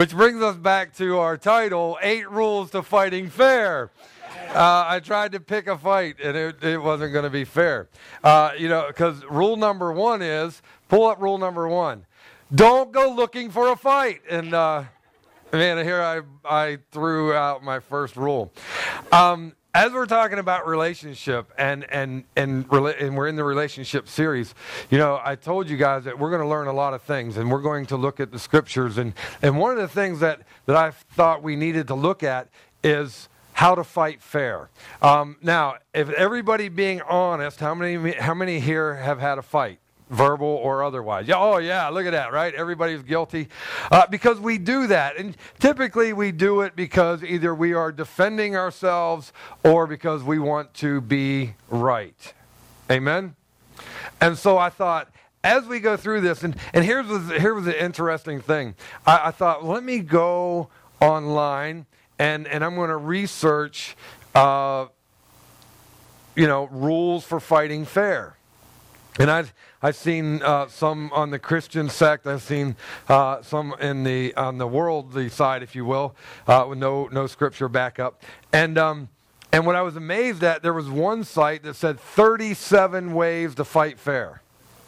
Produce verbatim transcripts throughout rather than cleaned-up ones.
Which brings us back to our title, Eight Rules to Fighting Fair. Uh, I tried to pick a fight, and it, it wasn't going to be fair. Uh, you know, because rule number one is, pull up rule number one. Don't go looking for a fight. And, uh, man, here I, I threw out my first rule. Um, as we're talking about relationship, and, and, and, and we're in the relationship series, you know, I told you guys that we're going to learn a lot of things, and we're going to look at the scriptures. And, and one of the things that, that I thought we needed to look at is how to fight fair. Um, now, if everybody being honest, how many how many here have had a fight, verbal or otherwise? Yeah, oh yeah, look at that, right? Everybody's guilty. Uh, because we do that. And typically we do it because either we are defending ourselves or because we want to be right. Amen? And so I thought, as we go through this, and, and here's the, here was the interesting thing. I, I thought, let me go online And, and I'm going to research, uh, you know, rules for fighting fair. And I've, I've seen uh, some on the Christian sect. I've seen uh, some in the on the worldly side, if you will, uh, with no no scripture backup. And um, and what I was amazed at, there was one site that said thirty-seven ways to fight fair.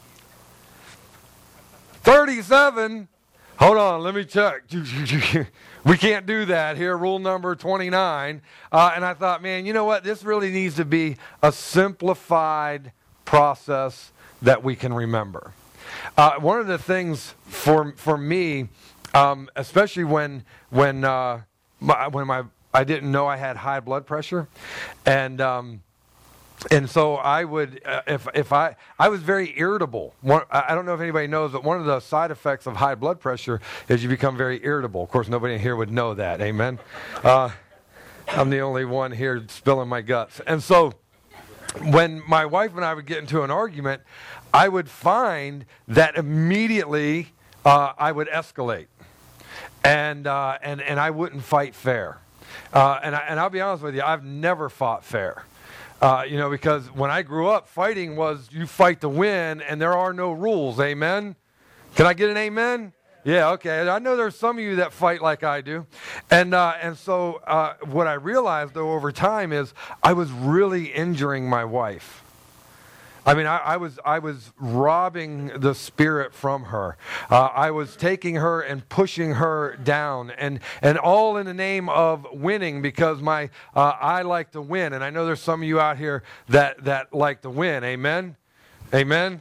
thirty-seven? Hold on, let me check. We can't do that here, rule number twenty-nine. Uh, and I thought, man, you know what? This really needs to be a simplified process that we can remember. Uh, one of the things for for me, um, especially when when uh, my, when my I didn't know I had high blood pressure, and um, And so I would, uh, if if I, I was very irritable. One, I don't know if anybody knows, but one of the side effects of high blood pressure is you become very irritable. Of course, nobody in here would know that. Amen. Uh, I'm the only one here spilling my guts. And so when my wife and I would get into an argument, I would find that immediately uh, I would escalate, and uh, and and I wouldn't fight fair. Uh, and I, and I'll be honest with you, I've never fought fair. Uh, you know, because when I grew up, fighting was you fight to win, and there are no rules. Amen? Can I get an amen? Yeah, okay. I know there's some of you that fight like I do. And uh, and so uh, what I realized, though, over time is I was really injuring my wife. I mean, I, I was I was robbing the spirit from her. Uh, I was taking her and pushing her down, and and all in the name of winning, because my uh, I like to win, and I know there's some of you out here that that like to win. Amen. Amen.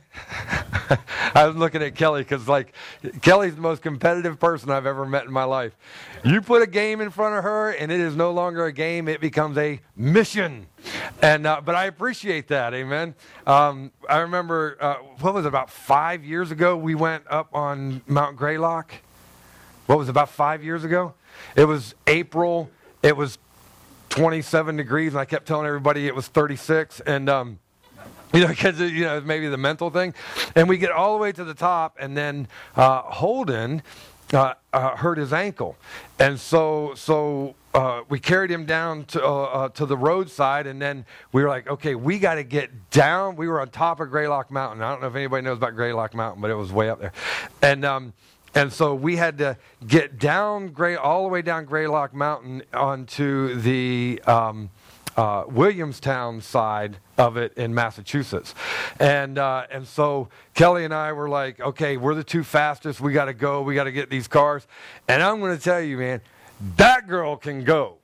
I was looking at Kelly because, like, Kelly's the most competitive person I've ever met in my life. You put a game in front of her, and it is no longer a game; it becomes a mission. And uh, but I appreciate that. Amen. Um, I remember uh, what was it, about five years ago? We went up on Mount Greylock. What was it, about five years ago? It was April. It was twenty-seven degrees, and I kept telling everybody it was thirty-six, and. Um, You know, because, you know, maybe the mental thing. And we get all the way to the top, and then uh, Holden uh, uh, hurt his ankle. And so so uh, we carried him down to, uh, uh, to the roadside, and then we were like, okay, we got to get down. We were on top of Greylock Mountain. I don't know if anybody knows about Greylock Mountain, but it was way up there. And um, and so we had to get down, Gray, all the way down Greylock Mountain onto the um, uh, Williamstown side of it in Massachusetts. And uh, and so Kelly and I were like, okay, we're the two fastest. We got to go. We got to get these cars. And I'm going to tell you, man, that girl can go.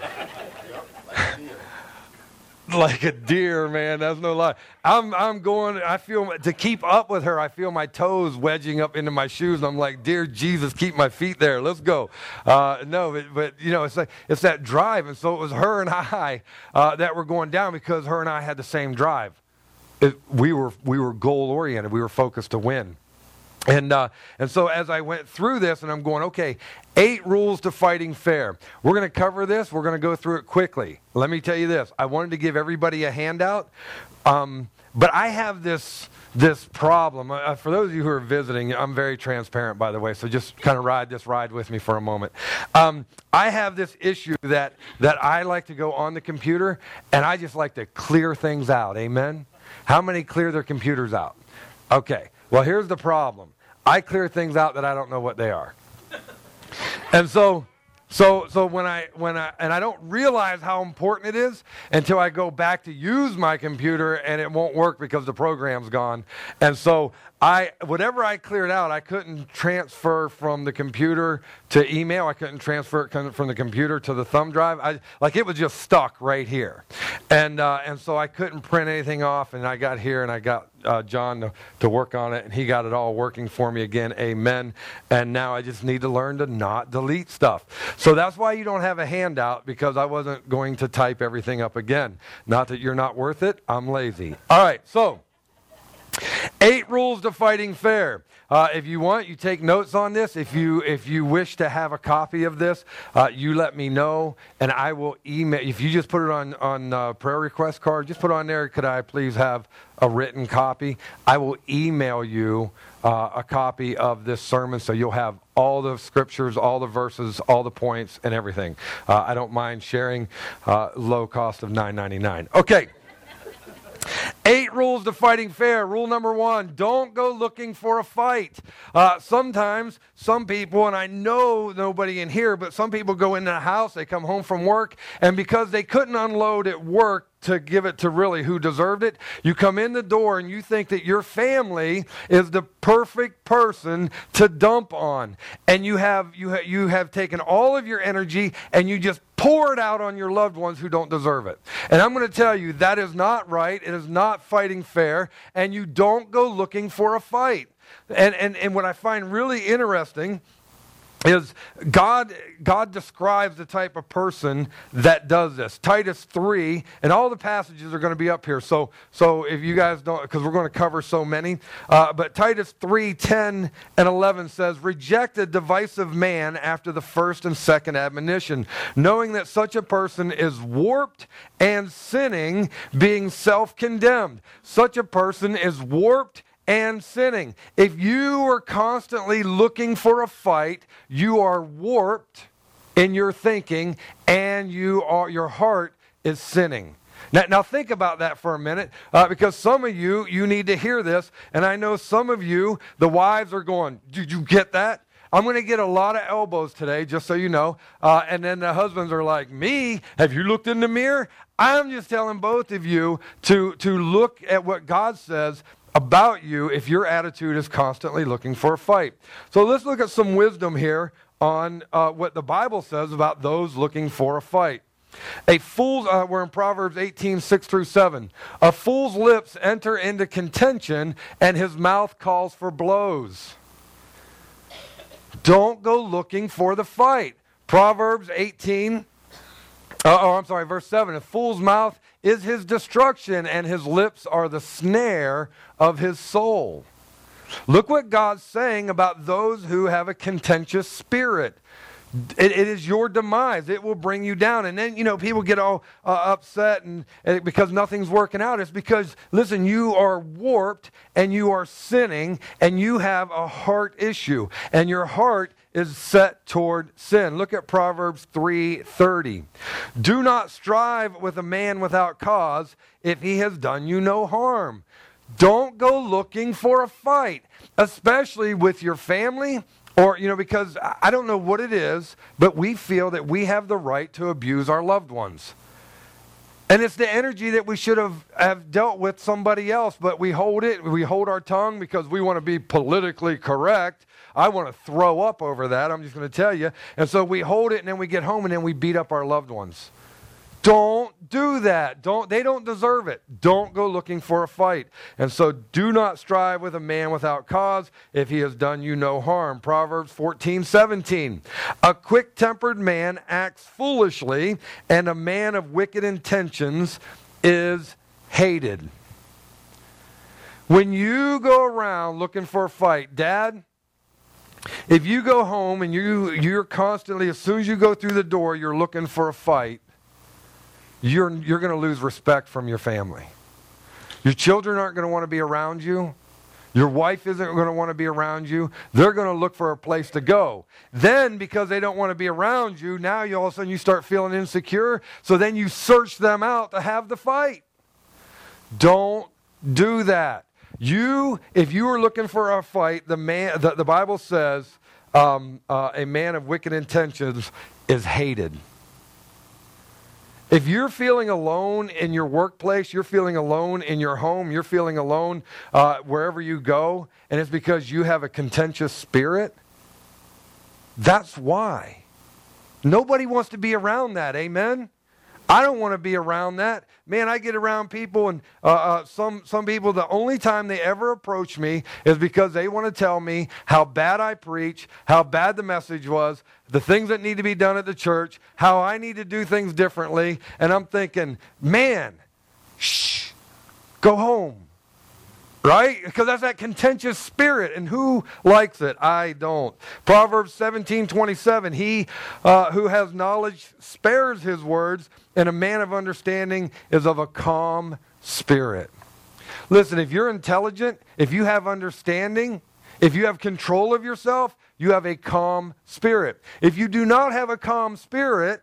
Like a deer, man. That's no lie. I'm I'm going, I feel, to keep up with her, I feel my toes wedging up into my shoes. And I'm like, dear Jesus, keep my feet there. Let's go. Uh, no, but, but, you know, it's like, it's that drive. And so it was her and I uh, that were going down because her and I had the same drive. It, we were we were goal-oriented. We were focused to win. And uh, and so as I went through this, and I'm going, okay, eight rules to fighting fair. We're going to cover this. We're going to go through it quickly. Let me tell you this. I wanted to give everybody a handout, um, but I have this this problem. Uh, for those of you who are visiting, I'm very transparent, by the way, so just kind of ride this ride with me for a moment. Um, I have this issue that, that I like to go on the computer, and I just like to clear things out. Amen? How many clear their computers out? Okay. Well, here's the problem. I clear things out that I don't know what they are. And so, so, so when I, when I, and I don't realize how important it is until I go back to use my computer and it won't work because the program's gone. And so I, whatever I cleared out, I couldn't transfer from the computer to email. I couldn't transfer it from the computer to the thumb drive. I, like it was just stuck right here. And, uh, and so I couldn't print anything off, and I got here and I got uh, John to, to work on it, and he got it all working for me again. Amen. And now I just need to learn to not delete stuff. So that's why you don't have a handout, because I wasn't going to type everything up again. Not that you're not worth it. I'm lazy. All right. So eight rules to fighting fair. Uh, if you want, you take notes on this. If you if you wish to have a copy of this, uh, you let me know, and I will email. If you just put it on on uh, prayer request card, just put on there, could I please have a written copy? I will email you uh, a copy of this sermon, so you'll have all the scriptures, all the verses, all the points, and everything. Uh, I don't mind sharing. Uh, low cost of nine ninety-nine. Okay. Eight rules to fighting fair. Rule number one, don't go looking for a fight. Uh, sometimes some people, and I know nobody in here, but some people go into the house, they come home from work, and because they couldn't unload at work to give it to really who deserved it, you come in the door and you think that your family is the perfect person to dump on. And you have, you ha- you have taken all of your energy and you just pour it out on your loved ones who don't deserve it. And I'm going to tell you, that is not right. It is not fighting fair. And you don't go looking for a fight. And, and, and what I find really interesting is God God describes the type of person that does this. Titus three, and all the passages are going to be up here. So so if you guys don't, because we're going to cover so many, uh, but Titus three, ten and eleven says, reject a divisive man after the first and second admonition, knowing that such a person is warped and sinning, being self-condemned. Such a person is warped and sinning. If you are constantly looking for a fight, you are warped in your thinking, and you are your heart is sinning. Now, now think about that for a minute, uh, because some of you, you need to hear this, and I know some of you, the wives are going, did you get that? I'm going to get a lot of elbows today, just so you know, uh, and then the husbands are like, me? Have you looked in the mirror? I'm just telling both of you to, to look at what God says about you if your attitude is constantly looking for a fight. So let's look at some wisdom here on uh, what the Bible says about those looking for a fight. A fool's, uh, we're in Proverbs eighteen, six through seven. A fool's lips enter into contention, and his mouth calls for blows. Don't go looking for the fight. Proverbs eighteen, uh, oh, I'm sorry, verse seven. A fool's mouth is his destruction, and his lips are the snare of his soul. Look what God's saying about those who have a contentious spirit. It, it is your demise. It will bring you down. And then, you know, people get all uh, upset and, and because nothing's working out. It's because, listen, you are warped and you are sinning and you have a heart issue. And your heart is set toward sin. Look at Proverbs three thirty. Do not strive with a man without cause if he has done you no harm. Don't go looking for a fight, especially with your family. Or, you know, because I don't know what it is, but we feel that we have the right to abuse our loved ones. And it's the energy that we should have, have dealt with somebody else, but we hold it, we hold our tongue because we want to be politically correct. I want to throw up over that, I'm just going to tell you. And so we hold it and then we get home and then we beat up our loved ones. Don't do that. Don't. They don't deserve it. Don't go looking for a fight. And so do not strive with a man without cause if he has done you no harm. Proverbs fourteen, seventeen. A quick-tempered man acts foolishly, and a man of wicked intentions is hated. When you go around looking for a fight, Dad, if you go home and you, you're constantly, as soon as you go through the door, you're looking for a fight, You're, you're going to lose respect from your family. Your children aren't going to want to be around you. Your wife isn't going to want to be around you. They're going to look for a place to go. Then, because they don't want to be around you, now you all of a sudden you start feeling insecure. So then you search them out to have the fight. Don't do that. You, if you are looking for a fight, the man, the, the Bible says, um, uh, a man of wicked intentions is hated. If you're feeling alone in your workplace, you're feeling alone in your home, you're feeling alone uh, wherever you go, and it's because you have a contentious spirit, that's why. Nobody wants to be around that, amen? I don't want to be around that. Man, I get around people, and uh, uh, some, some people, the only time they ever approach me is because they want to tell me how bad I preach, how bad the message was, the things that need to be done at the church, how I need to do things differently. And I'm thinking, man, shh, go home. Right? Because that's that contentious spirit. And who likes it? I don't. Proverbs seventeen twenty-seven, he uh, who has knowledge spares his words, and a man of understanding is of a calm spirit. Listen, if you're intelligent, if you have understanding, if you have control of yourself, you have a calm spirit. If you do not have a calm spirit,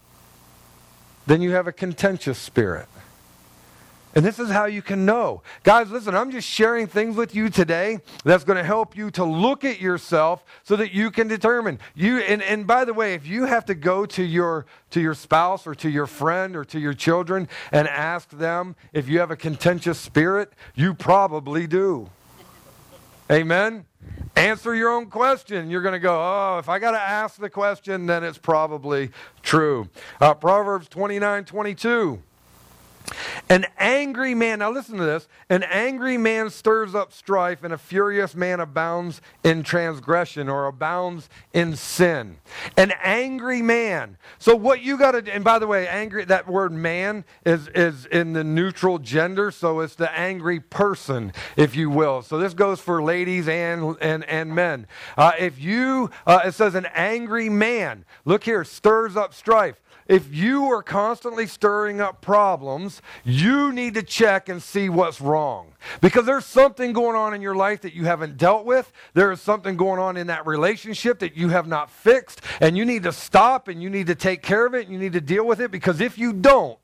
then you have a contentious spirit. And this is how you can know. Guys, listen, I'm just sharing things with you today that's going to help you to look at yourself so that you can determine. You and, and by the way, if you have to go to your to your spouse or to your friend or to your children and ask them if you have a contentious spirit, you probably do. Amen? Answer your own question. You're going to go, oh, if I got to ask the question, then it's probably true. Uh, Proverbs twenty-nine twenty-two. An angry man, now listen to this, an angry man stirs up strife, and a furious man abounds in transgression or abounds in sin. An angry man. So what you got to, and by the way, angry, that word man is, is in the neutral gender, so it's the angry person, if you will. So this goes for ladies and, and, and men. Uh, if you, uh, it says an angry man, look here, stirs up strife. If you are constantly stirring up problems, you need to check and see what's wrong. Because there's something going on in your life that you haven't dealt with. There is something going on in that relationship that you have not fixed. And you need to stop and you need to take care of it and you need to deal with it. Because if you don't,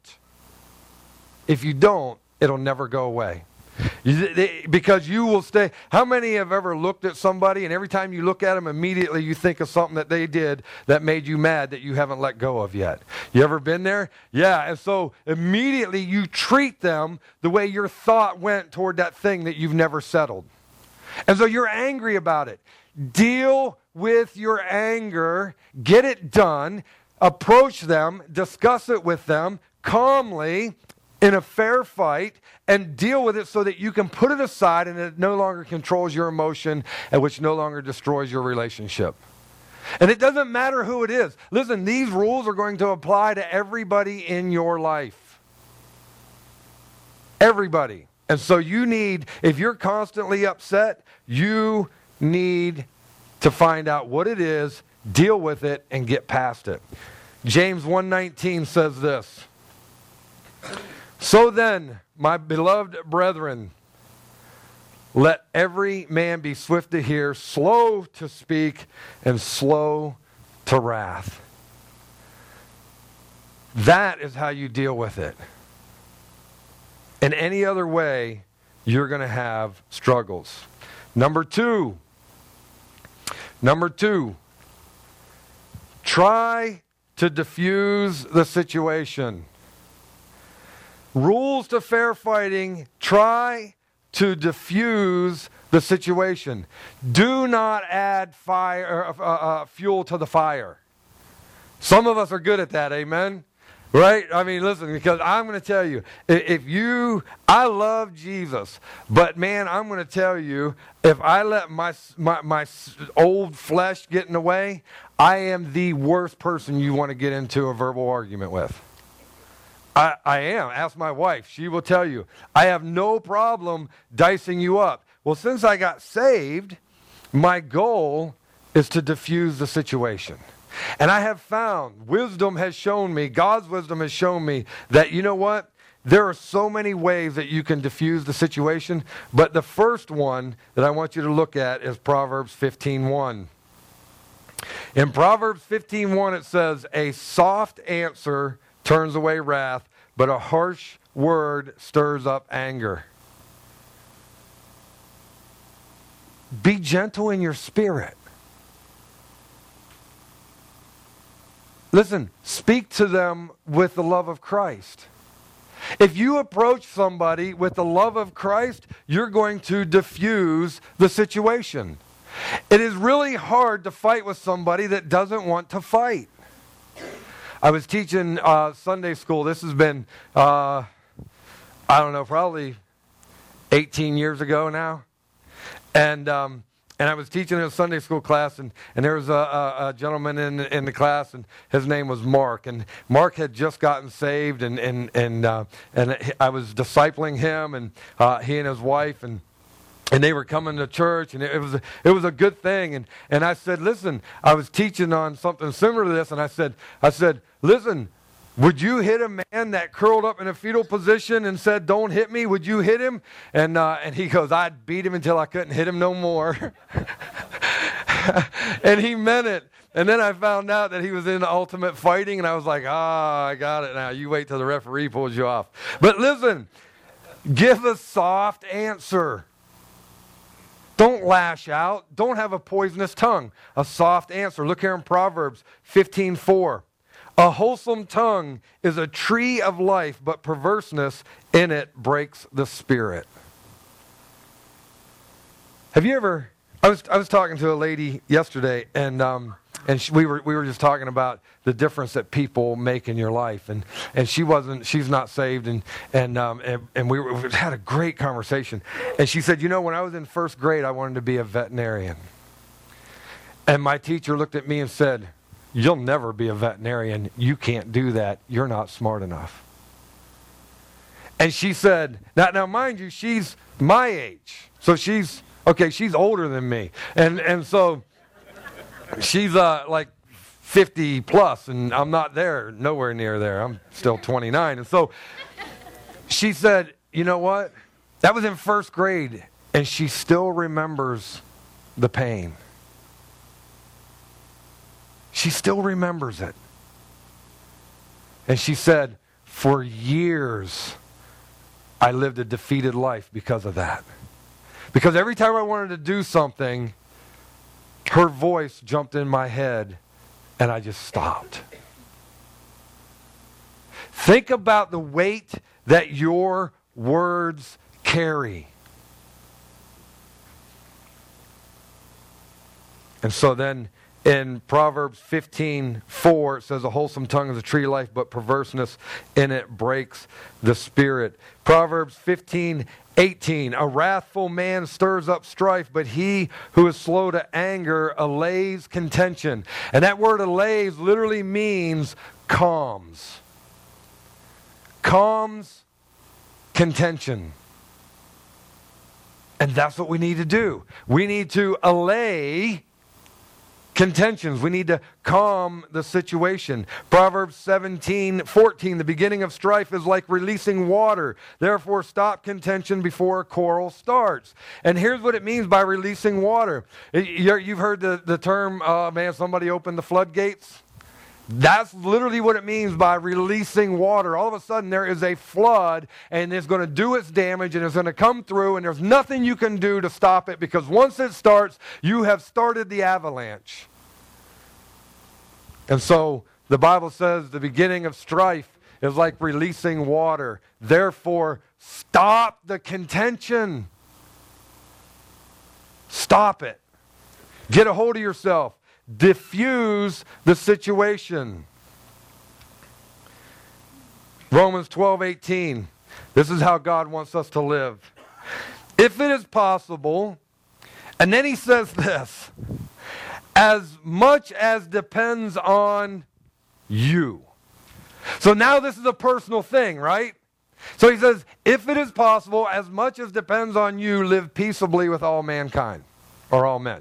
if you don't, it'll never go away. You, they, because you will stay. How many have ever looked at somebody and every time you look at them, immediately you think of something that they did that made you mad that you haven't let go of yet? You ever been there? Yeah, and so immediately you treat them the way your thought went toward that thing that you've never settled. And so you're angry about it. Deal with your anger. Get it done. Approach them. Discuss it with them calmly in a fair fight, and deal with it so that you can put it aside and it no longer controls your emotion and which no longer destroys your relationship. And it doesn't matter who it is. Listen, these rules are going to apply to everybody in your life. Everybody. And so you need, if you're constantly upset, you need to find out what it is, deal with it, and get past it. James one nineteen says this. So then, my beloved brethren, let every man be swift to hear, slow to speak, and slow to wrath. That is how you deal with it. In any other way, you're going to have struggles. Number two, number two, try to diffuse the situation. Rules to fair fighting, try to diffuse the situation. Do not add fire, uh, uh, fuel to the fire. Some of us are good at that, amen? Right? I mean, listen, because I'm going to tell you, if you, I love Jesus, but man, I'm going to tell you, if I let my, my, my old flesh get in the way, I am the worst person you want to get into a verbal argument with. I, I am. Ask my wife. She will tell you. I have no problem dicing you up. Well, since I got saved, my goal is to diffuse the situation. And I have found, wisdom has shown me, God's wisdom has shown me that, you know what? There are so many ways that you can diffuse the situation. But the first one that I want you to look at is Proverbs fifteen one. In Proverbs fifteen one, it says, a soft answer turns away wrath, but a harsh word stirs up anger. Be gentle in your spirit. listen, speak to them with the love of Christ. If you approach somebody with the love of Christ, you're going to diffuse the situation. It is really hard to fight with somebody that doesn't want to fight. I was teaching uh, Sunday school. This has been, uh, I don't know, probably eighteen years ago now. And um, and I was teaching in a Sunday school class, and, and there was a, a, a gentleman in in the class, and his name was Mark. And Mark had just gotten saved, and and and uh, and I was discipling him, and uh, he and his wife, and. And they were coming to church, and it was a, it was a good thing. And, and I said, listen, I was teaching on something similar to this, and I said, I said, listen, would you hit a man that curled up in a fetal position and said, don't hit me? Would you hit him? And uh, and he goes, I'd beat him until I couldn't hit him no more. And he meant it. And then I found out that he was in ultimate fighting, and I was like, ah, I got it now. You wait till the referee pulls you off. But listen, give a soft answer. Don't lash out. Don't have a poisonous tongue. A soft answer. Look here in Proverbs fifteen four. A wholesome tongue is a tree of life, but perverseness in it breaks the spirit. Have you ever... I was I was talking to a lady yesterday, and um, and she, we were we were just talking about the difference that people make in your life, and, and she wasn't she's not saved, and and um, and, and we, were, we had a great conversation, and she said, you know, when I was in first grade, I wanted to be a veterinarian, and my teacher looked at me and said, you'll never be a veterinarian. You can't do that. You're not smart enough. And she said, now now mind you, she's my age, so she's. Okay, she's older than me, and and so she's uh, like fifty plus, and I'm not there, nowhere near there. I'm still twenty-nine, and so she said, you know what? That was in first grade, and she still remembers the pain. She still remembers it. And she said, for years, I lived a defeated life because of that. Because every time I wanted to do something, her voice jumped in my head, and I just stopped. Think about the weight that your words carry. And so then in Proverbs fifteen four, it says, a wholesome tongue is a tree of life, but perverseness in it breaks the spirit. Proverbs fifteen eighteen, a wrathful man stirs up strife, but he who is slow to anger allays contention. And that word allays literally means calms. Calms contention. And that's what we need to do. We need to allay contentions. We need to calm the situation. Proverbs seventeen fourteen, the beginning of strife is like releasing water. Therefore, stop contention before a quarrel starts. And here's what it means by releasing water. You've heard the, the term, uh, man, somebody opened the floodgates. That's literally what it means by releasing water. All of a sudden, there is a flood, and it's going to do its damage, and it's going to come through, and there's nothing you can do to stop it, because once it starts, you have started the avalanche. And so, the Bible says the beginning of strife is like releasing water. Therefore, stop the contention. Stop it. Get a hold of yourself. Diffuse the situation. Romans twelve eighteen. This is how God wants us to live. If it is possible, and then he says this, as much as depends on you. So now this is a personal thing, right? So he says, if it is possible, as much as depends on you, live peaceably with all mankind, or all men.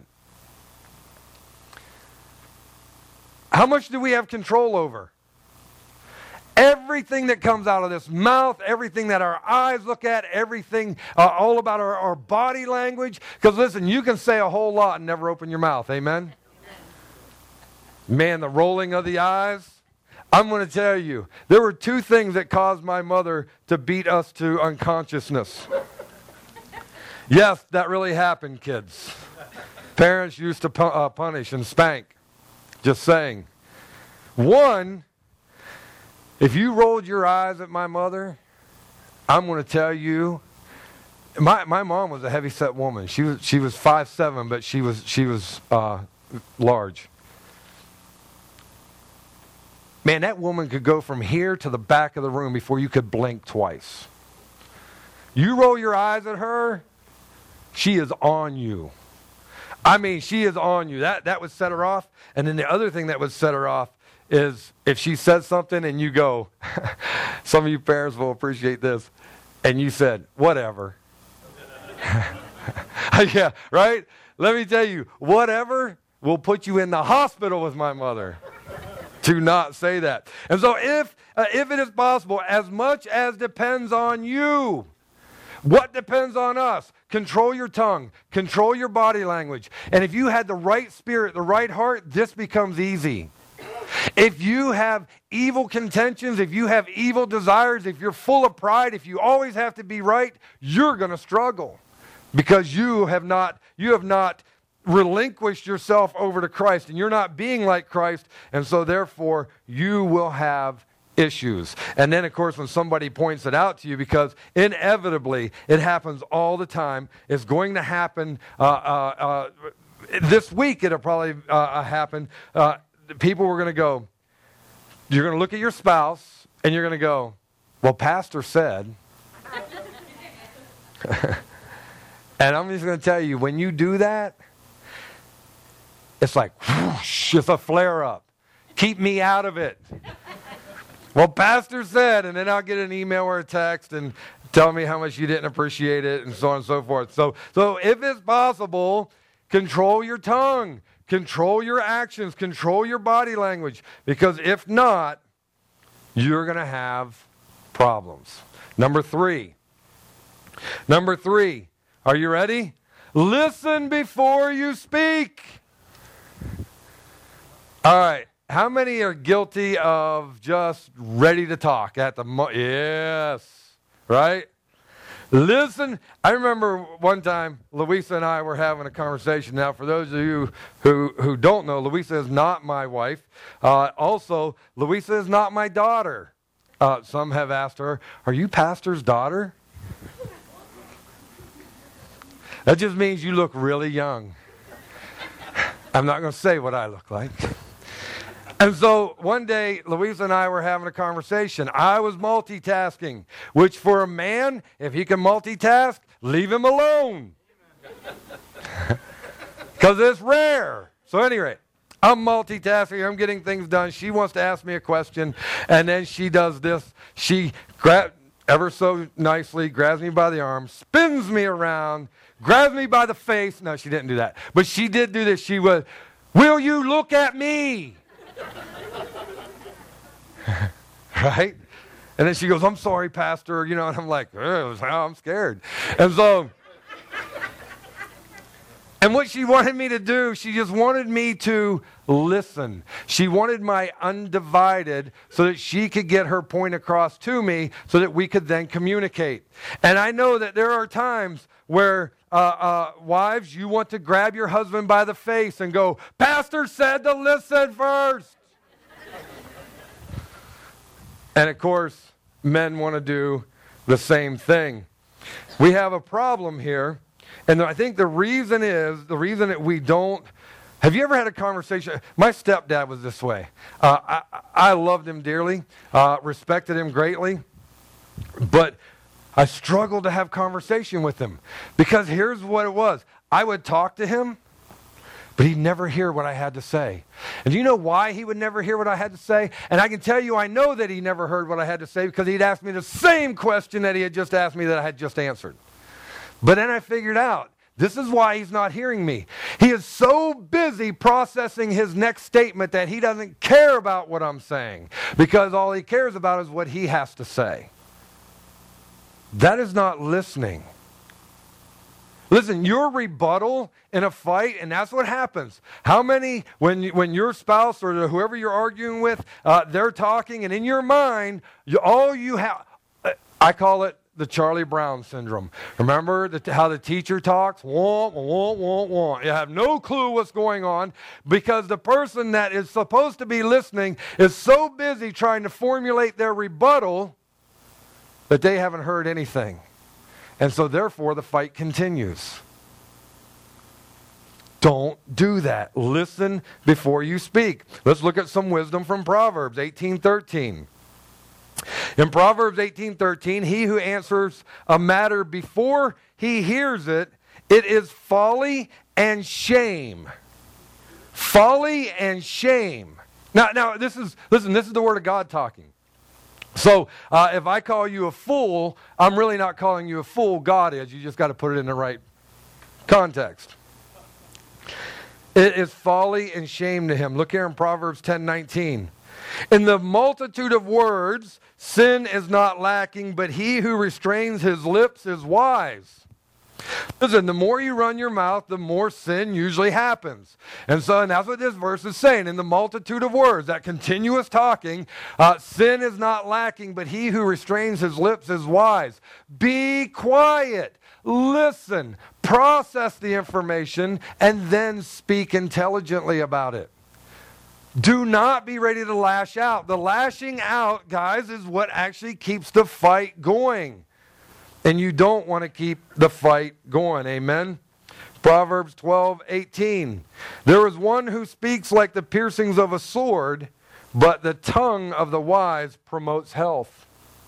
How much do we have control over? Everything that comes out of this mouth, everything that our eyes look at, everything, uh, all about our, our body language. Because listen, you can say a whole lot and never open your mouth. Amen? Man, the rolling of the eyes. I'm going to tell you, there were two things that caused my mother to beat us to unconsciousness. Yes, that really happened, kids. Parents used to pu- uh, punish and spank. Just saying. One, if you rolled your eyes at my mother, I'm going to tell you, my my mom was a heavy-set woman. She was she was five seven, but she was she was uh, large. Man, that woman could go from here to the back of the room before you could blink twice. You roll your eyes at her, she is on you. I mean, she is on you. That that would set her off. And then the other thing that would set her off is if she says something and you go, some of you parents will appreciate this, and you said, whatever. Yeah, right? Let me tell you, whatever will put you in the hospital with my mother. Do not say that. And so if uh, if it is possible, as much as depends on you, what depends on us? Control your tongue. Control your body language. And if you had the right spirit, the right heart, this becomes easy. If you have evil contentions, if you have evil desires, if you're full of pride, if you always have to be right, you're going to struggle because you have not you have not relinquished yourself over to Christ, and you're not being like Christ, and so therefore you will have issues. And then, of course, when somebody points it out to you, because inevitably it happens all the time, it's going to happen uh, uh, uh, this week. It'll probably uh, happen. Uh, people were going to go, you're going to look at your spouse, and you're going to go, well, Pastor said. And I'm just going to tell you, when you do that, it's like, whoosh, it's a flare-up. Keep me out of it. Well, Pastor said, and then I'll get an email or a text and tell me how much you didn't appreciate it and so on and so forth. So, so if it's possible, control your tongue, control your actions, control your body language, because if not, you're going to have problems. Number three. Number three. Are you ready? Listen before you speak. All right. How many are guilty of just ready to talk at the mo- yes, right? Listen. I remember one time Louisa and I were having a conversation. Now, for those of you who, who don't know, Louisa is not my wife. Uh, also, Louisa is not my daughter. Uh, some have asked her, are you pastor's daughter? That just means you look really young. I'm not going to say what I look like. And so one day, Louisa and I were having a conversation. I was multitasking, which for a man, if he can multitask, leave him alone. Because it's rare. So anyway, I'm multitasking. I'm getting things done. She wants to ask me a question, and then she does this. She grabs ever so nicely, grabs me by the arm, spins me around, grabs me by the face. No, she didn't do that. But she did do this. She was, will you look at me? Right? And then she goes, I'm sorry, Pastor. You know, and I'm like, oh, I'm scared. And so, and what she wanted me to do, she just wanted me to listen. She wanted my undivided so that she could get her point across to me so that we could then communicate. And I know that there are times where uh, uh, wives, you want to grab your husband by the face and go, Pastor said to listen first. And of course, men want to do the same thing. We have a problem here. And I think the reason is, the reason that we don't, have you ever had a conversation? My stepdad was this way. Uh, I, I loved him dearly, uh, respected him greatly, but I struggled to have conversation with him because here's what it was. I would talk to him, but he'd never hear what I had to say. And do you know why he would never hear what I had to say? And I can tell you I know that he never heard what I had to say because he'd asked me the same question that he had just asked me that I had just answered. But then I figured out, this is why he's not hearing me. He is so busy processing his next statement that he doesn't care about what I'm saying because all he cares about is what he has to say. That is not listening. Listen, your rebuttal in a fight, and that's what happens. How many, when when your spouse or whoever you're arguing with, uh, they're talking, and in your mind, you, all you have, I call it the Charlie Brown syndrome. Remember the, how the teacher talks? Wah, wah, wah, wah. You have no clue what's going on because the person that is supposed to be listening is so busy trying to formulate their rebuttal that they haven't heard anything. And so therefore the fight continues. Don't do that. Listen before you speak. Let's look at some wisdom from Proverbs eighteen thirteen. In Proverbs eighteen thirteen, he who answers a matter before he hears it, it is folly and shame. Folly and shame. Now, now this is, listen, this is the word of God talking. So uh, if I call you a fool, I'm really not calling you a fool. God is. You just got to put it in the right context. It is folly and shame to him. Look here in Proverbs ten nineteen. In the multitude of words, sin is not lacking, but he who restrains his lips is wise. Listen, the more you run your mouth, the more sin usually happens. And so and that's what this verse is saying. In the multitude of words, that continuous talking, uh, sin is not lacking, but he who restrains his lips is wise. Be quiet. Listen. Process the information and then speak intelligently about it. Do not be ready to lash out. The lashing out, guys, is what actually keeps the fight going. And you don't want to keep the fight going. Amen? Proverbs twelve eighteen. There is one who speaks like the piercings of a sword, but the tongue of the wise promotes health.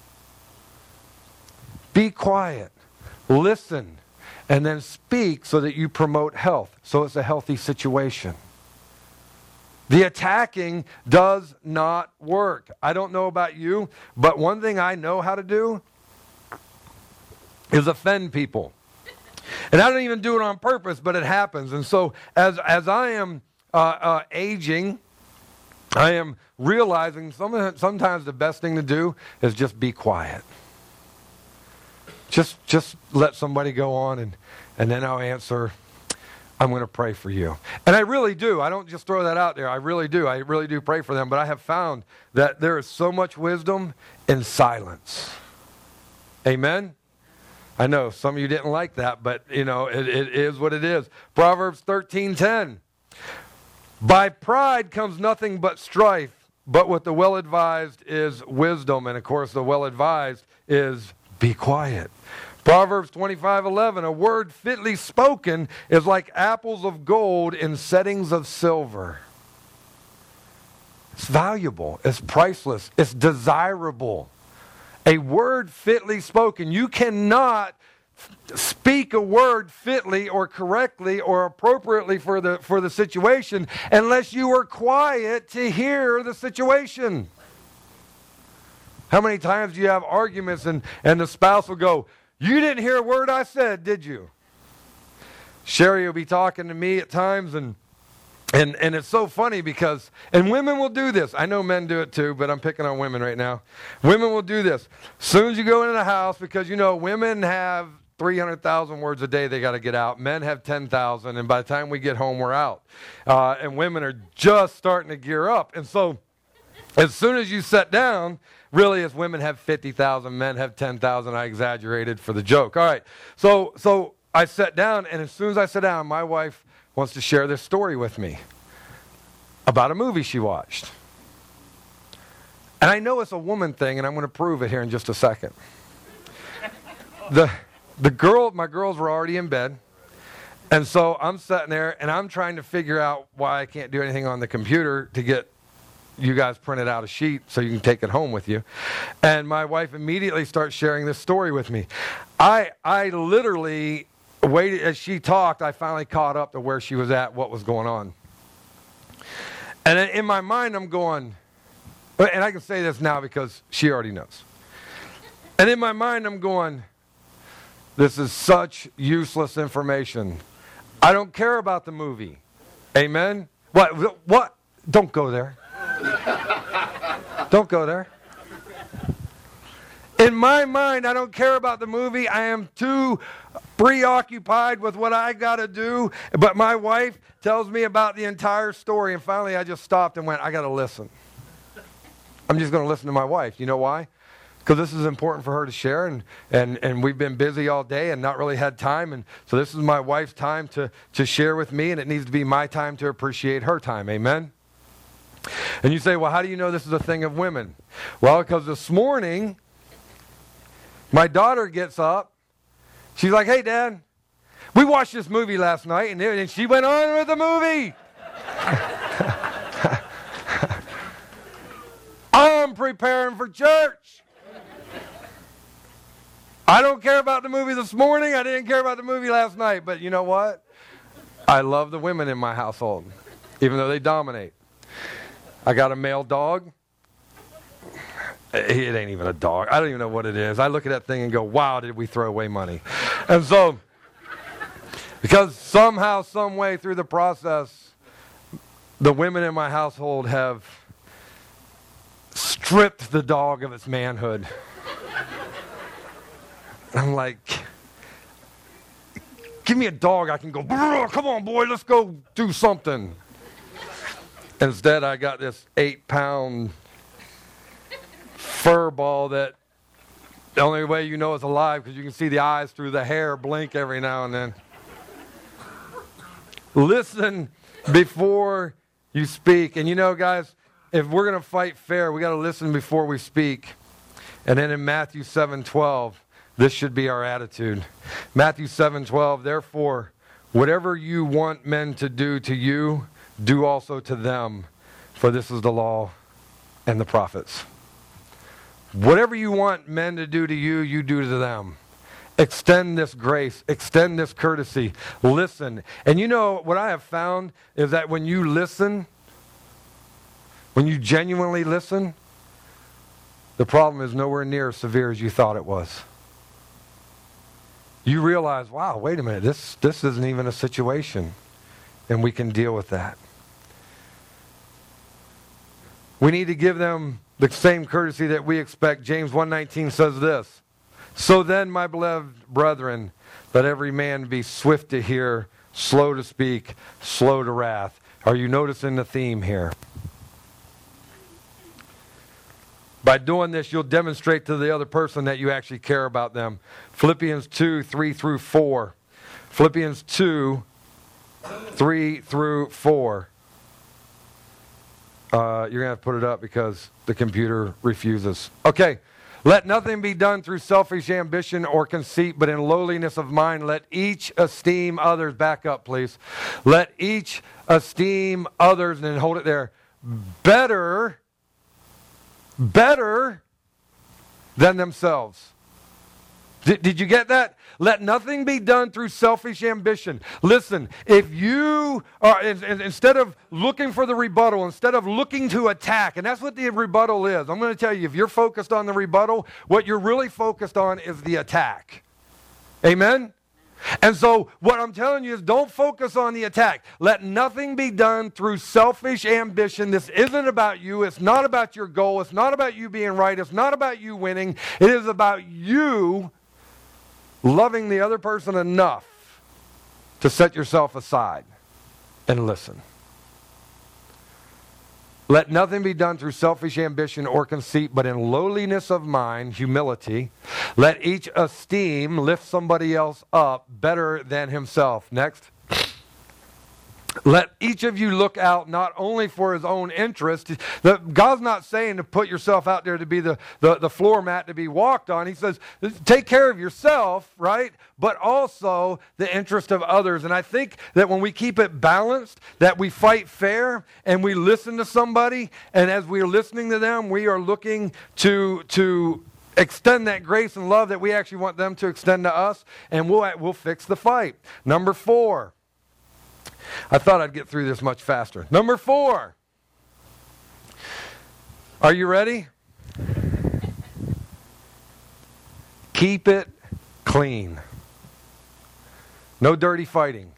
Be quiet. Listen. And then speak so that you promote health. So it's a healthy situation. The attacking does not work. I don't know about you, but one thing I know how to do is offend people. And I don't even do it on purpose, but it happens. And so as, as I am uh, uh, aging, I am realizing some, sometimes the best thing to do is just be quiet. Just just let somebody go on, and, and then I'll answer, I'm going to pray for you. And I really do. I don't just throw that out there. I really do. I really do pray for them. But I have found that there is so much wisdom in silence. Amen? I know some of you didn't like that, but, you know, it, it is what it is. Proverbs thirteen ten. By pride comes nothing but strife, but with the well-advised is wisdom. And, of course, the well-advised is be quiet. Proverbs twenty-five eleven, a word fitly spoken is like apples of gold in settings of silver. It's valuable. It's priceless. It's desirable. A word fitly spoken. You cannot speak a word fitly or correctly or appropriately for the, for the situation unless you are quiet to hear the situation. How many times do you have arguments and, and the spouse will go, you didn't hear a word I said, did you? Sherry will be talking to me at times, and and and it's so funny because, and women will do this. I know men do it too, but I'm picking on women right now. Women will do this. As soon as you go into the house, because, you know, women have three hundred thousand words a day they got to get out. Men have ten thousand, and by the time we get home, we're out. Uh, and women are just starting to gear up. And so as soon as you sit down, really, as women have fifty thousand, men have ten thousand. I exaggerated for the joke. All right. So so I sat down, and as soon as I sat down, my wife wants to share this story with me about a movie she watched. And I know it's a woman thing, and I'm going to prove it here in just a second. The the girl, my girls were already in bed, and so I'm sitting there, and I'm trying to figure out why I can't do anything on the computer to get you guys printed out a sheet so you can take it home with you. And my wife immediately starts sharing this story with me. I I literally waited as she talked. I finally caught up to where she was at, what was going on. And in my mind, I'm going, and I can say this now because she already knows. And in my mind, I'm going, this is such useless information. I don't care about the movie. Amen? What? What? Don't go there. Don't go there. In my mind, I don't care about the movie. I am too preoccupied with what I got to do. But my wife tells me about the entire story. And finally, I just stopped and went, I got to listen. I'm just going to listen to my wife. You know why? because this is important for her to share, and, and, and we've been busy all day and not really had time, and so this is my wife's time to, to share with me, and it needs to be my time to appreciate her time. Amen? And you say, well, how do you know this is a thing of women? Well, because this morning, my daughter gets up. She's like, hey, Dad, we watched this movie last night, and, and she went on with the movie. I'm preparing for church. I don't care about the movie this morning. I didn't care about the movie last night. But you know what? I love the women in my household, even though they dominate. I got a male dog. It ain't even a dog. I don't even know what it is. I look at that thing and go, wow, did we throw away money? And so, because somehow, some way through the process, the women in my household have stripped the dog of its manhood. I'm like, give me a dog I can go, come on, boy, let's go do something. Instead, I got this eight-pound fur ball that the only way you know it's alive because you can see the eyes through the hair blink every now and then. Listen before you speak. And you know, guys, if we're going to fight fair, we got to listen before we speak. And then in Matthew seven twelve, this should be our attitude. Matthew seven twelve, therefore, whatever you want men to do to you, do also to them, for this is the law and the prophets. Whatever you want men to do to you, you do to them. Extend this grace. Extend this courtesy. Listen. And you know, what I have found is that when you listen, when you genuinely listen, the problem is nowhere near as severe as you thought it was. You realize, wow, wait a minute, this, this isn't even a situation, and we can deal with that. We need to give them the same courtesy that we expect. James one nineteen says this, so then, my beloved brethren, let every man be swift to hear, slow to speak, slow to wrath. Are you noticing the theme here? By doing this, you'll demonstrate to the other person that you actually care about them. Philippians two, three through four. Philippians two, three through four. Uh, you're going to have to put it up because the computer refuses. Okay. Let nothing be done through selfish ambition or conceit, but in lowliness of mind, let each esteem others. Back up, please. Let each esteem others, and then hold it there, better, better than themselves. Did, did you get that? Let nothing be done through selfish ambition. Listen, if you are, in, in, instead of looking for the rebuttal, instead of looking to attack, and that's what the rebuttal is. I'm going to tell you, if you're focused on the rebuttal, what you're really focused on is the attack. Amen? And so what I'm telling you is don't focus on the attack. Let nothing be done through selfish ambition. This isn't about you. It's not about your goal. It's not about you being right. It's not about you winning. It is about you loving the other person enough to set yourself aside and listen. Let nothing be done through selfish ambition or conceit, but in lowliness of mind, humility. Let each esteem, lift somebody else up better than himself. Next. Let each of you look out not only for his own interest. The, God's not saying to put yourself out there to be the, the, the floor mat to be walked on. He says, take care of yourself, right? But also the interest of others. And I think that when we keep it balanced, that we fight fair and we listen to somebody, and as we are listening to them, we are looking to to extend that grace and love that we actually want them to extend to us, and we'll, we'll fix the fight. Number four. I thought I'd get through this much faster. Number four. Are you ready? Keep it clean. No dirty fighting.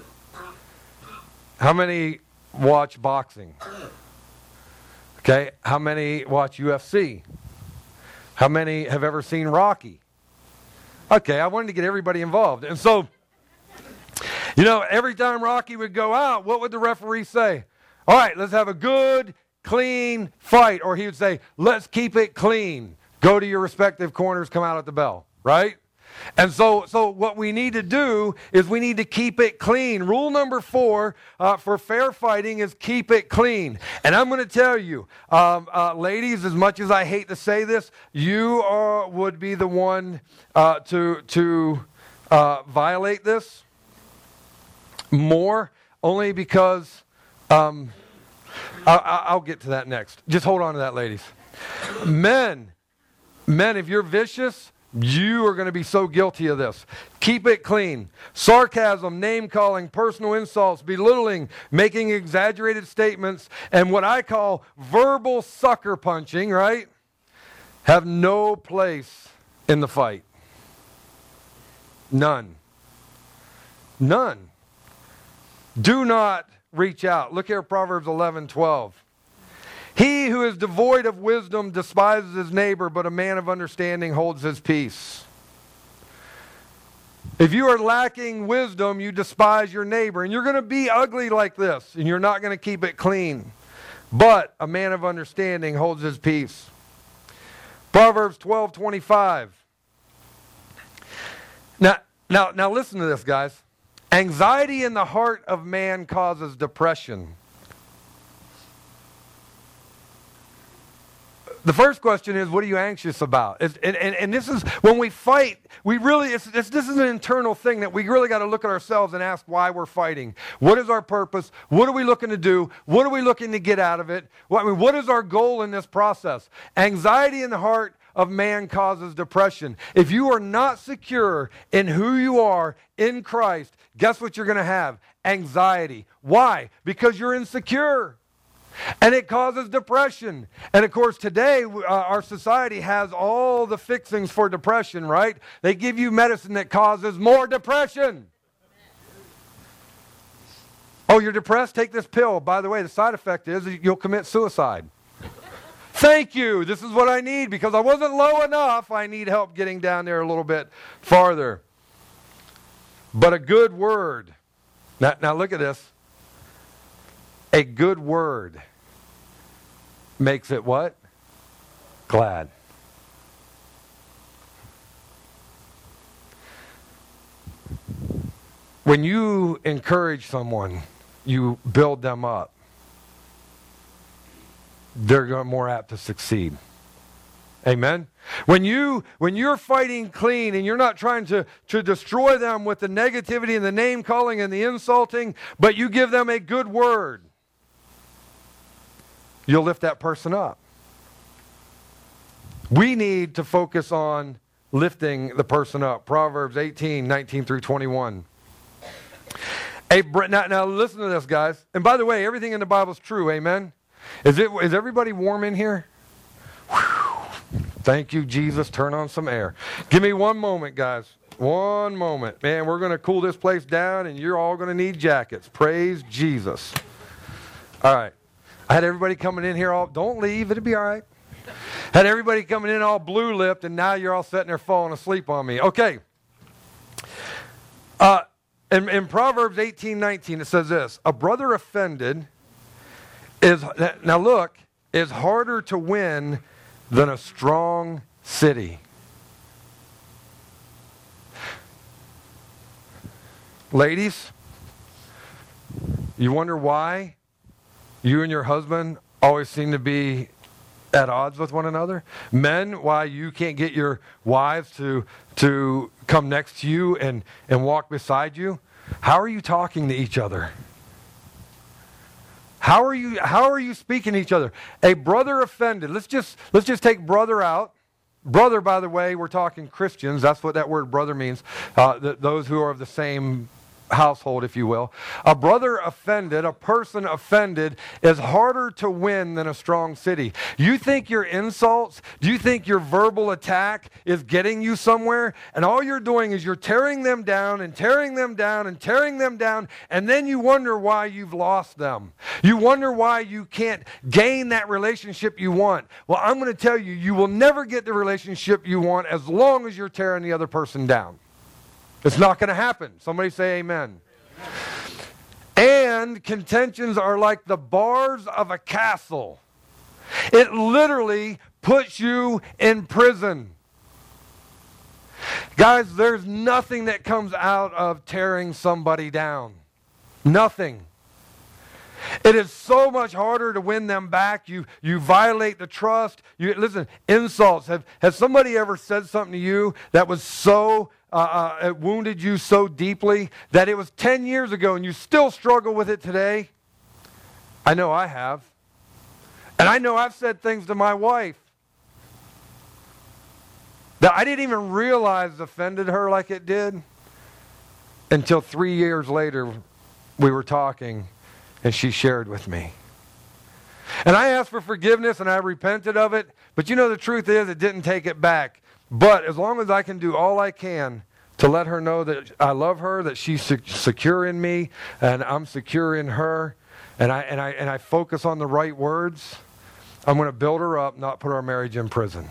How many watch boxing? Okay. How many watch U F C? How many have ever seen Rocky? Okay, I wanted to get everybody involved. And so, you know, every time Rocky would go out, what would the referee say? All right, let's have a good, clean fight. Or he would say, let's keep it clean. go to your respective corners, come out at the bell, right? And so, so what we need to do is we need to keep it clean. Rule number four uh, for fair fighting is keep it clean. And I'm going to tell you, um, uh, ladies, as much as I hate to say this, you are, would be the one uh, to, to uh, violate this more, only because, um, I, I'll get to that next. Just hold on to that, ladies. Men, men, if you're vicious, you are going to be so guilty of this. Keep it clean. Sarcasm, name-calling, personal insults, belittling, making exaggerated statements, and what I call verbal sucker punching, right, have no place in the fight. None. None. Do not reach out. Look here, Proverbs eleven twelve. He who is devoid of wisdom despises his neighbor, but a man of understanding holds his peace. If you are lacking wisdom, you despise your neighbor. And you're going to be ugly like this, and you're not going to keep it clean. But a man of understanding holds his peace. Proverbs twelve twenty-five. Now, now, now listen to this, guys. Anxiety in the heart of man causes depression. The first question is, what are you anxious about? It's, and, and, and this is, when we fight, we really, it's, it's, this is an internal thing that we really got to look at ourselves and ask why we're fighting. What is our purpose? What are we looking to do? What are we looking to get out of it? What, I mean, what is our goal in this process? Anxiety in the heart of man causes depression. If you are not secure in who you are in Christ, guess what you're going to have? Anxiety. Why? Because you're insecure. And it causes depression. And of course, today, uh, our society has all the fixings for depression, right? They give you medicine that causes more depression. Oh, you're depressed? Take this pill. By the way, the side effect is you'll commit suicide. Thank you. This is what I need because I wasn't low enough. I need help getting down there a little bit farther. But a good word. Now, now look at this. A good word makes it what? Glad. When you encourage someone, you build them up, they're more apt to succeed. Amen? When, you, when you're fighting clean and you're not trying to, to destroy them with the negativity and the name-calling and the insulting, but you give them a good word, you'll lift that person up. We need to focus on lifting the person up. Proverbs eighteen, nineteen through twenty-one. A, now, now listen to this, guys. And by the way, everything in the Bible is true. Amen? Is it? Is everybody warm in here? Whew. Thank you, Jesus. Turn on some air. Give me one moment, guys. One moment. Man, we're going to cool this place down, and you're all going to need jackets. Praise Jesus. All right. I had everybody coming in here all, don't leave, it'll be all right. Had everybody coming in all blue-lipped, and now you're all sitting there falling asleep on me. Okay. Uh, in, in Proverbs eighteen nineteen, it says this, a brother offended is, now look, is harder to win than a strong city. Ladies, you wonder why you and your husband always seem to be at odds with one another? Men, why you can't get your wives to to come next to you and, and walk beside you? How are you talking to each other? How are you how are you speaking to each other? A brother offended. Let's just let's just take brother out. Brother, by the way, we're talking Christians. That's what that word brother means. Uh, th- those who are of the same household, if you will. A brother offended, a person offended, is harder to win than a strong city. You think your insults, do you think your verbal attack is getting you somewhere? And all you're doing is you're tearing them down and tearing them down and tearing them down, and then you wonder why you've lost them. You wonder why you can't gain that relationship you want. Well, I'm going to tell you, you will never get the relationship you want as long as you're tearing the other person down. It's not going to happen. Somebody say amen. And contentions are like the bars of a castle. It literally puts you in prison. Guys, there's nothing that comes out of tearing somebody down. Nothing. It is so much harder to win them back. You you violate the trust. You listen, insults. Have, has somebody ever said something to you that was so, uh, uh, it wounded you so deeply that it was ten years ago and you still struggle with it today? I know I have. And I know I've said things to my wife that I didn't even realize offended her like it did until three years later we were talking and she shared with me. And I asked for forgiveness and I repented of it, but you know the truth is it didn't take it back. But as long as I can do all I can to let her know that I love her, that she's secure in me and I'm secure in her, and I and I and I focus on the right words, I'm going to build her up, not put our marriage in prison.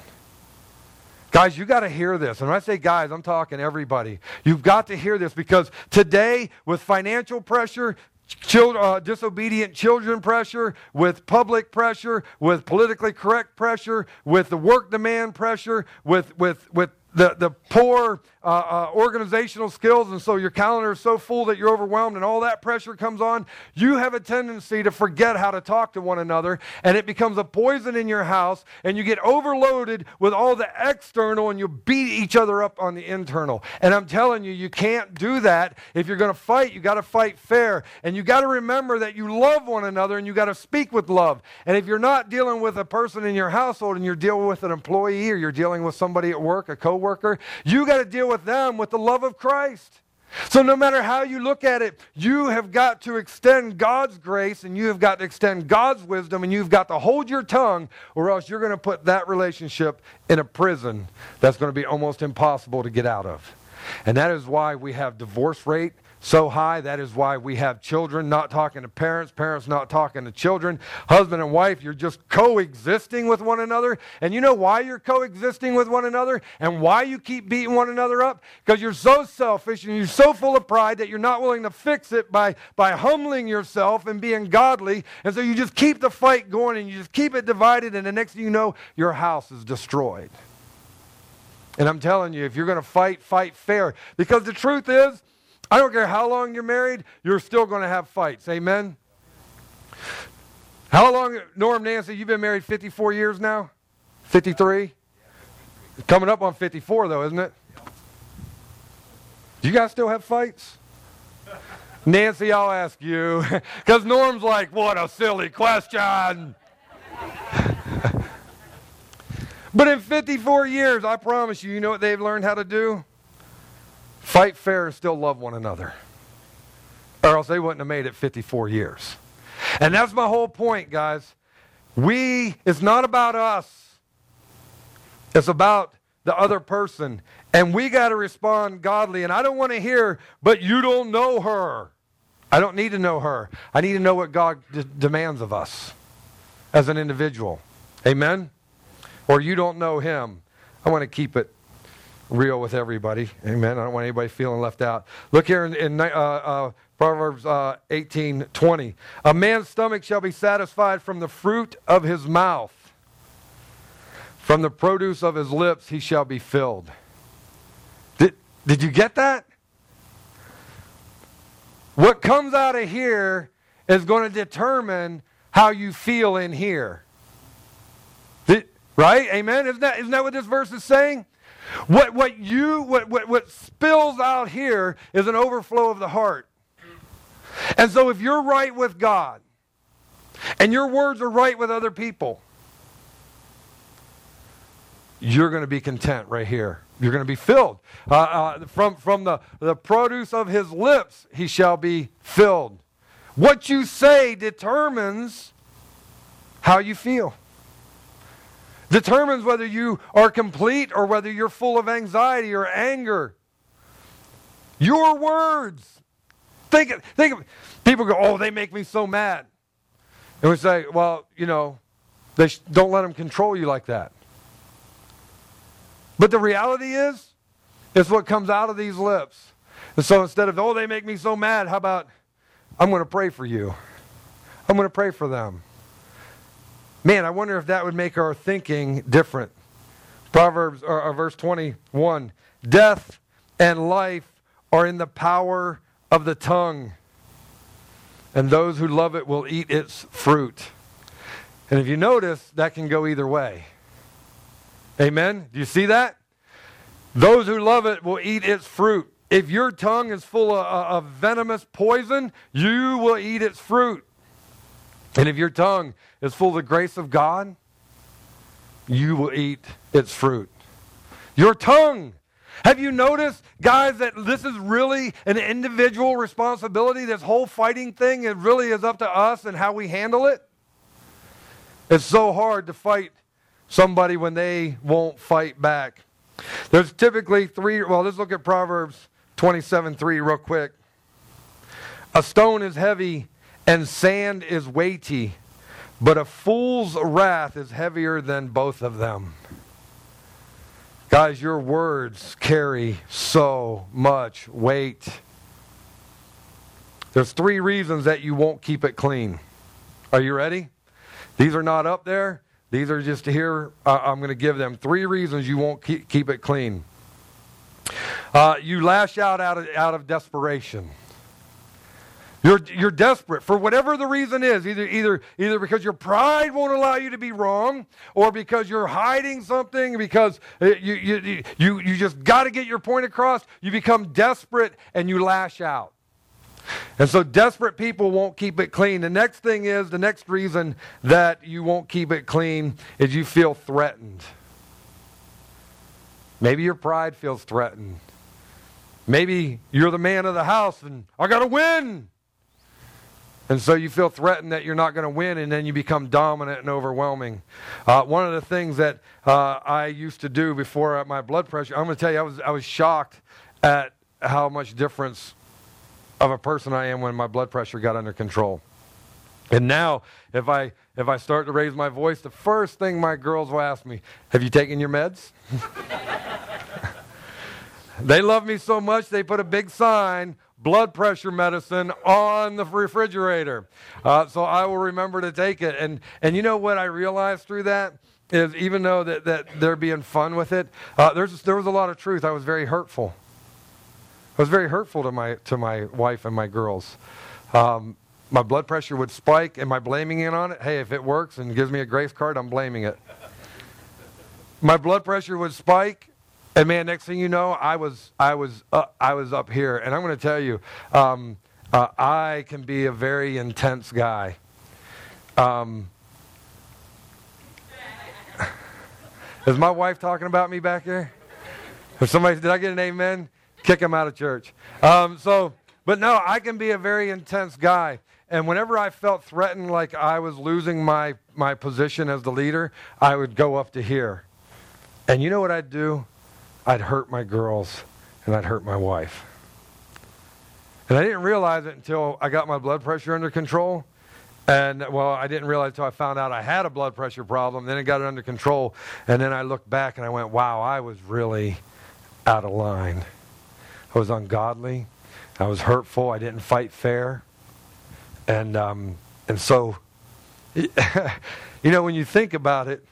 Guys, you got to hear this. And when I say guys, I'm talking everybody. You've got to hear this because today, with financial pressure, Children, uh, disobedient children pressure, with public pressure, with politically correct pressure, with the work demand pressure, with with with the, the poor uh, uh, organizational skills, and so your calendar is so full that you're overwhelmed and all that pressure comes on, you have a tendency to forget how to talk to one another, and it becomes a poison in your house, and you get overloaded with all the external, and you beat each other up on the internal. And I'm telling you, you can't do that. If you're going to fight, you got to fight fair, and you got to remember that you love one another, and you got to speak with love. And if you're not dealing with a person in your household, and you're dealing with an employee, or you're dealing with somebody at work, a coworker, worker, you got to deal with them with the love of Christ. So no matter how you look at it, you have got to extend God's grace and you have got to extend God's wisdom and you've got to hold your tongue or else you're going to put that relationship in a prison that's going to be almost impossible to get out of. And that is why we have divorce rate so high. That is why we have children not talking to parents, parents not talking to children, husband and wife, you're just coexisting with one another. And you know why you're coexisting with one another and why you keep beating one another up? Because you're so selfish and you're so full of pride that you're not willing to fix it by, by humbling yourself and being godly. And so you just keep the fight going and you just keep it divided, and the next thing you know, your house is destroyed. And I'm telling you, if you're going to fight, fight fair. Because the truth is, I don't care how long you're married, you're still going to have fights. Amen? How long, Norm, Nancy, you've been married fifty-four years now? fifty-three? Coming up on fifty-four, though, isn't it? Do you guys still have fights? Nancy, I'll ask you. Because Norm's like, what a silly question. But in fifty-four years, I promise you, you know what they've learned how to do? Fight fair and still love one another. Or else they wouldn't have made it fifty-four years. And that's my whole point, guys. We, it's not about us. It's about the other person. And we got to respond godly. And I don't want to hear, but you don't know her. I don't need to know her. I need to know what God d- demands of us as an individual. Amen? Or you don't know him. I want to keep it real with everybody. Amen. I don't want anybody feeling left out. Look here in, in uh, uh, Proverbs uh, eighteen twenty. A man's stomach shall be satisfied from the fruit of his mouth. From the produce of his lips he shall be filled. Did, did you get that? What comes out of here is going to determine how you feel in here. Did, right? Amen? Isn't that, isn't that what this verse is saying? What what you what, what what spills out here is an overflow of the heart. And so if you're right with God and your words are right with other people, you're going to be content right here. You're going to be filled. Uh, uh, from from the, the produce of his lips he shall be filled. What you say determines how you feel. Determines whether you are complete or whether you're full of anxiety or anger. Your words. Think, think of, people go, oh, they make me so mad. And we say, well, you know, they sh- don't let them control you like that. But the reality is, it's what comes out of these lips. And so instead of, oh, they make me so mad, how about, I'm going to pray for you. I'm going to pray for them. Man, I wonder if that would make our thinking different. Proverbs, or, or verse twenty-one, death and life are in the power of the tongue, and those who love it will eat its fruit. And if you notice, that can go either way. Amen? Do you see that? Those who love it will eat its fruit. If your tongue is full of, of venomous poison, you will eat its fruit. And if your tongue is full of the grace of God, you will eat its fruit. Your tongue. Have you noticed, guys, that this is really an individual responsibility? This whole fighting thing, it really is up to us and how we handle it. It's so hard to fight somebody when they won't fight back. There's typically three, well, let's look at Proverbs twenty-seven three real quick. A stone is heavy and sand is weighty, but a fool's wrath is heavier than both of them. Guys, your words carry so much weight. There's three reasons that you won't keep it clean. Are you ready? These are not up there. These are just here. Uh, I'm going to give them three reasons you won't keep, keep it clean. Uh, you lash out out of, out of desperation. You're, you're desperate for whatever the reason is, either, either, either because your pride won't allow you to be wrong, or because you're hiding something, because you, you, you, you just got to get your point across. You become desperate and you lash out. And so desperate people won't keep it clean. The next thing is, the next reason that you won't keep it clean is you feel threatened. Maybe your pride feels threatened. Maybe you're the man of the house and I got to win. And so you feel threatened that you're not going to win, and then you become dominant and overwhelming. Uh, one of the things that uh, I used to do before my blood pressure, I'm going to tell you, I was I was shocked at how much difference of a person I am when my blood pressure got under control. And now, if I if I start to raise my voice, the first thing my girls will ask me, have you taken your meds? They love me so much, they put a big sign, blood pressure medicine, on the refrigerator. Uh, so I will remember to take it. And and you know what I realized through that is, even though that, that they're being fun with it, uh, there's there was a lot of truth. I was very hurtful. I was very hurtful to my to my wife and my girls. Um, my blood pressure would spike. Am I blaming it on it? Hey, if it works and gives me a grace card, I'm blaming it. My blood pressure would spike. And man, next thing you know, I was I was up, I was up here, and I'm going to tell you, um, uh, I can be a very intense guy. Um, is my wife talking about me back there? If somebody, did I get an amen? Kick him out of church. Um, so, but no, I can be a very intense guy, and whenever I felt threatened, like I was losing my my position as the leader, I would go up to here, and you know what I'd do? I'd hurt my girls, and I'd hurt my wife. And I didn't realize it until I got my blood pressure under control. And, well, I didn't realize until I found out I had a blood pressure problem. Then I got it under control. And then I looked back, and I went, wow, I was really out of line. I was ungodly. I was hurtful. I didn't fight fair. And, um, and so, you know, when you think about it,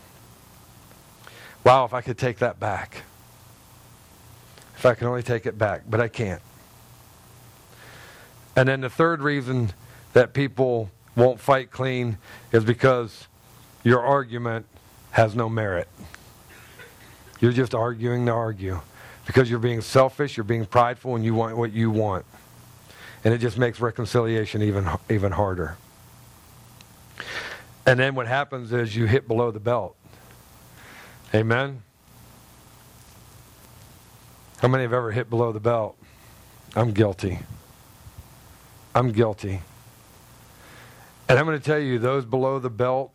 wow, if I could take that back. If I can only take it back, but I can't. And then the third reason that people won't fight clean is because your argument has no merit. You're just arguing to argue. Because you're being selfish, you're being prideful, and you want what you want. And it just makes reconciliation even, even harder. And then what happens is you hit below the belt. Amen? How many have ever hit below the belt? I'm guilty. I'm guilty. And I'm going to tell you, those below the belt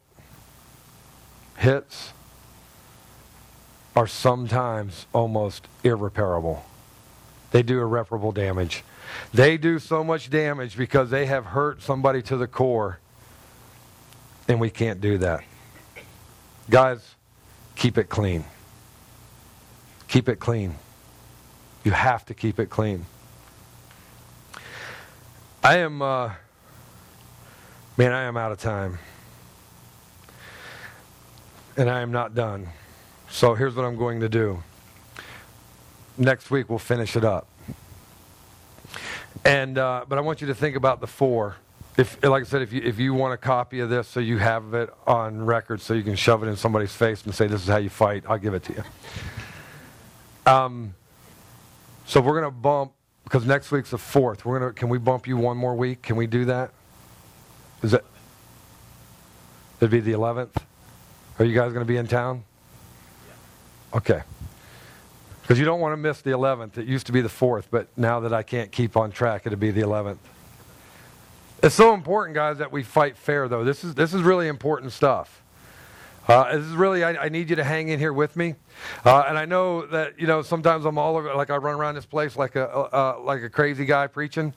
hits are sometimes almost irreparable. They do irreparable damage. They do so much damage because they have hurt somebody to the core, and we can't do that. Guys, keep it clean. Keep it clean. You have to keep it clean. I am, uh, man, I am out of time. and I am not done. So here's what I'm going to do. Next week we'll finish it up. And uh, but I want you to think about the four. If, like I said, if you if you want a copy of this so you have it on record so you can shove it in somebody's face and say, this is how you fight, I'll give it to you. Um, so we're going to bump, because next week's the fourth. We're gonna. Can we bump you one more week? Can we do that? Is it? It'd be the eleventh. Are you guys going to be in town? Okay. Because you don't want to miss the eleventh. It used to be the fourth, but now that I can't keep on track, it'll be the eleventh. It's so important, guys, that we fight fair, though. This is this is really important stuff. Uh, this is really, I, I need you to hang in here with me. Uh, and I know that, you know, sometimes I'm all over, like I run around this place like a uh, like a crazy guy preaching.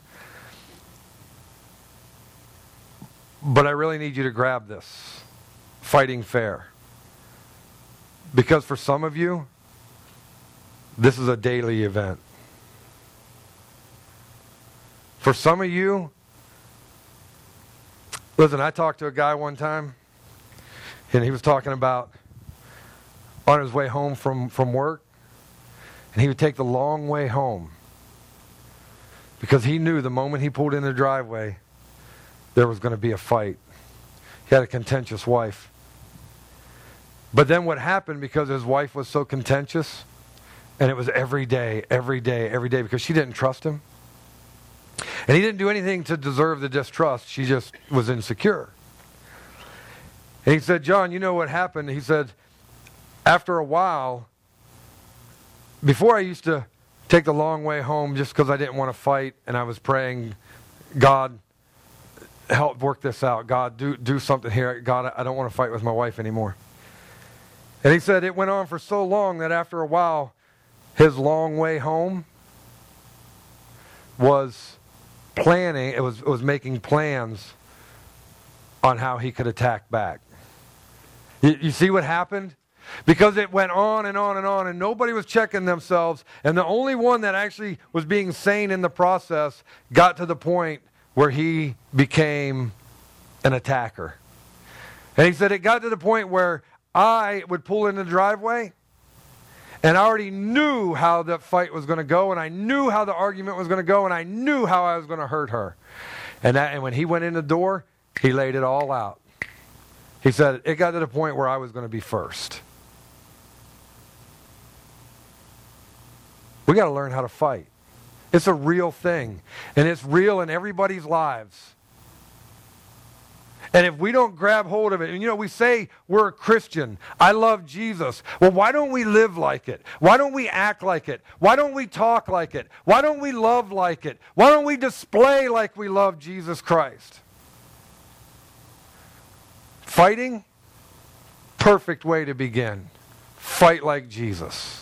But I really need you to grab this. Fighting fair. Because for some of you, this is a daily event. For some of you, listen, I talked to a guy one time, and he was talking about on his way home from, from work, and he would take the long way home because he knew the moment he pulled in the driveway, there was going to be a fight. He had a contentious wife. But then what happened, because his wife was so contentious, and it was every day, every day, every day, because she didn't trust him. And he didn't do anything to deserve the distrust. She just was insecure. And he said, John, you know what happened? He said, after a while, before I used to take the long way home just because I didn't want to fight, and I was praying, God, help work this out. God, do, do something here. God, I don't want to fight with my wife anymore. And he said it went on for so long that after a while, his long way home was planning, it was, it was making plans on how he could attack back. You, you see what happened? Because it went on and on and on, and nobody was checking themselves, and the only one that actually was being sane in the process got to the point where he became an attacker. And he said it got to the point where I would pull in the driveway, and I already knew how the fight was going to go, and I knew how the argument was going to go, and I knew how I was going to hurt her. And, that, and when he went in the door, he laid it all out. He said, it got to the point where I was going to be first. We got to learn how to fight. It's a real thing, and it's real in everybody's lives. And if we don't grab hold of it, and you know, we say we're a Christian, I love Jesus. Well, why don't we live like it? Why don't we act like it? Why don't we talk like it? Why don't we love like it? Why don't we display like we love Jesus Christ? Fighting? Perfect way to begin. Fight like Jesus.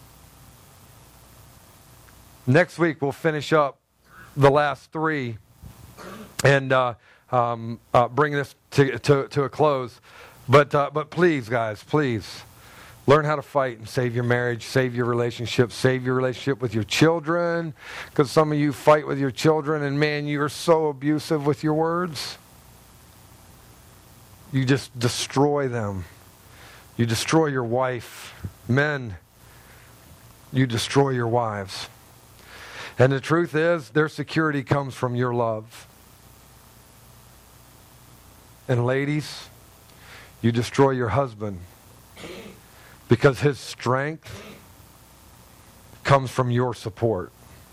Next week we'll finish up the last three and uh, um, uh, bring this to, to, to a close. But uh, but please, guys, please learn how to fight and save your marriage, save your relationship, save your relationship with your children. Because some of you fight with your children, and man, you're so abusive with your words. You just destroy them. You destroy your wife. Men, you destroy your wives. And the truth is, their security comes from your love. And ladies, you destroy your husband because his strength comes from your support.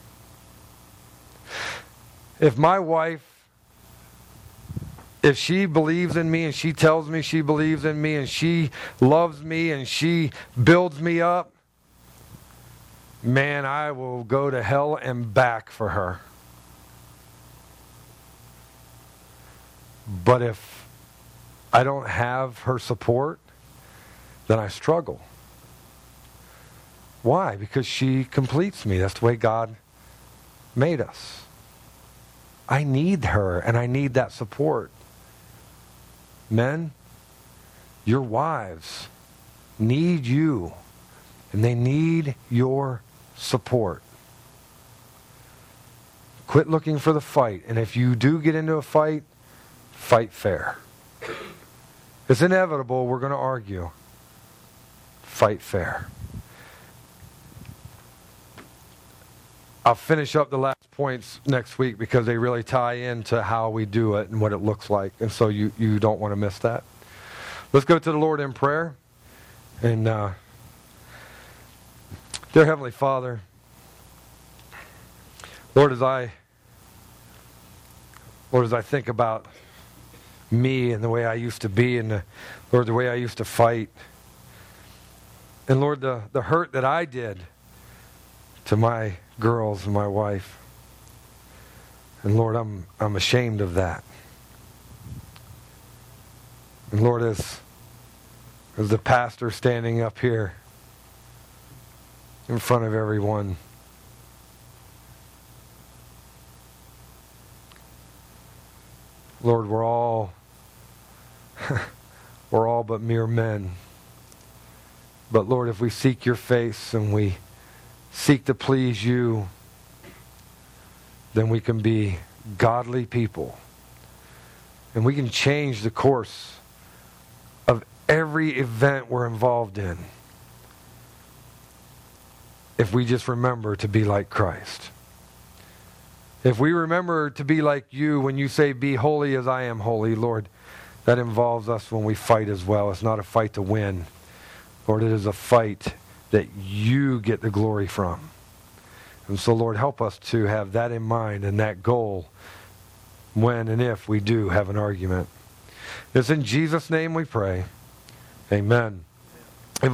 If my wife, if she believes in me and she tells me she believes in me and she loves me and she builds me up, man, I will go to hell and back for her. But if I don't have her support, then I struggle. Why? Because she completes me. That's the way God made us. I need her, and I need that support. Men, your wives need you, and they need your support. Quit looking for the fight, and if you do get into a fight, fight fair. It's inevitable we're going to argue. fight fair. I'll finish up the last points next week because they really tie into how we do it and what it looks like. And so you, you don't want to miss that. Let's go to the Lord in prayer. And uh, dear Heavenly Father, Lord, as I, Lord, as I think about me and the way I used to be and the, Lord, the way I used to fight, and Lord, the, the hurt that I did to my girls and my wife. And Lord, I'm I'm ashamed of that. And Lord, as, as the pastor standing up here in front of everyone, Lord, we're all we're all but mere men. But Lord, if we seek your face and we seek to please you, then we can be godly people. And we can change the course of every event we're involved in if we just remember to be like Christ. If we remember to be like you when you say, be holy as I am holy, Lord, that involves us when we fight as well. It's not a fight to win. Lord, it is a fight that you get the glory from. And so, Lord, help us to have that in mind and that goal when and if we do have an argument. It's in Jesus' name we pray. Amen.